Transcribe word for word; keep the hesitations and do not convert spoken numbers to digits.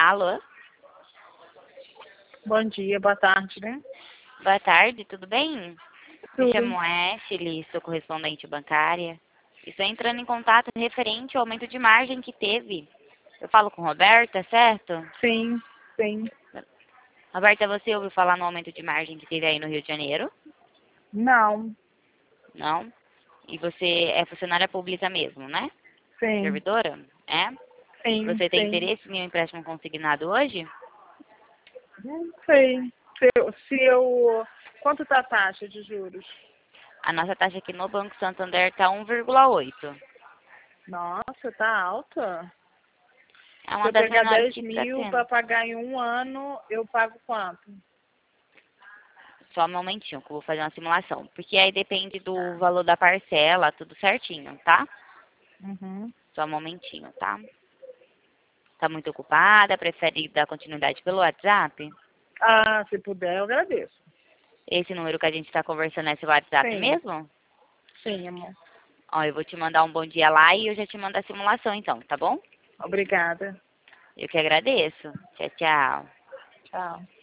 Alô? Bom dia, boa tarde, né? Boa tarde, tudo bem? Me Tudo. chamo Ashley, sou correspondente bancária. Estou entrando em contato referente ao aumento de margem que teve. Eu falo com Roberta, certo? Sim, sim. Roberta, você ouviu falar no aumento de margem que teve aí no Rio de Janeiro? Não, Não? E você é funcionária pública mesmo, né? sim, Servidora? É? sim, Você tem sim. interesse em um empréstimo consignado hoje? Não sei. Se eu, se eu... Quanto tá a taxa de juros? A nossa taxa aqui no Banco Santander está um vírgula oito. Nossa, tá alta. É Se uma eu das pegar menores dez que está mil tendo. para pagar em um ano, eu pago quanto? Só um momentinho, que eu vou fazer uma simulação. Porque aí depende do Tá. valor da parcela, tudo certinho, tá? Uhum. Só um momentinho, tá? Tá muito ocupada? Prefere dar continuidade pelo WhatsApp? Ah, se puder, eu agradeço. Esse número que a gente está conversando é seu WhatsApp Sim, mesmo? sim, amor. Ó, eu vou te mandar um bom dia lá e eu já te mando a simulação então, tá bom? Obrigada. Eu que agradeço. Tchau, tchau. Tchau.